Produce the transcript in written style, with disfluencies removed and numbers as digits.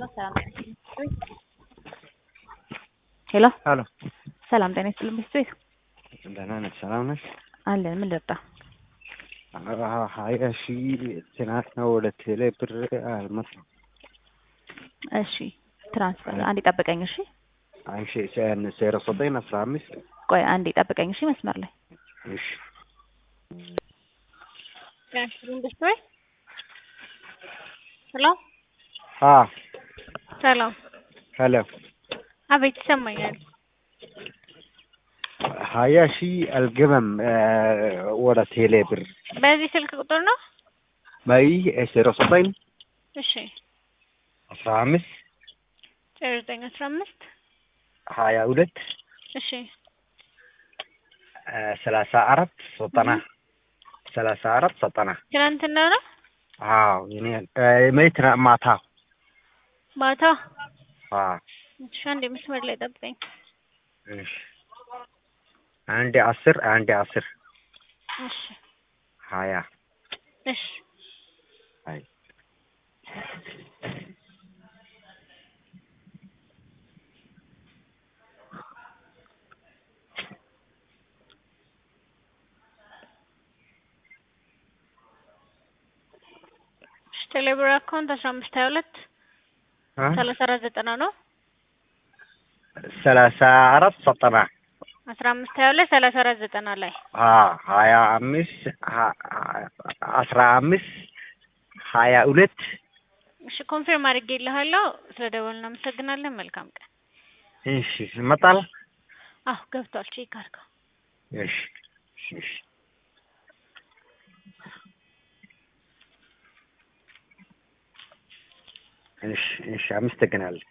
ሄሎ ሄሎ ሰላም ጤና ይስጥልኝ ቤት ደህና ነሽ? ሰላም ነሽ? አለን። ምን ልርዳ? ሀያ ሺህ ትናንት ነው ወደ ቴሌ ብር አልመጣም። እሺ ትራንስፈር አንዴ ጠብቀኝ። እሺ አንሺ 0915 ቆይ አንዴ ጠብቀኝ። እሺ መስመር ላይ እሺ ሄሎ ሰላም ሄሎ አቤት ይሰማኛል። ሀያ ሺህ አልገባም ወደ ቴሌ ብር በዚህ ስልክ ቁጥር ነው? በይ 09 እሺ 15 0915 22 እሺ 34 90 ትናንትና ነው? አዎ የኔ መይት ማታ ማታ አዎ እሺ አንዴ መስመር ላይ ጠብቀኝ። እሺ አንዴ 10 እሺ 20 እሺ አይ ቴሌብር አካውንት 1522 3490 ነው። 34 90 1522 3490 ላይ 25 15 22 እሺ ኮንፊርም አድርጌልሃለሁ። ስለደወልን እናመሰግናለን። መልካም ቀን። እሺ ይመጣል። አዎ ገብቷል። ቼክ አድርገው። እሺ እሺ እሺ እሺ አመሰግናለሁ።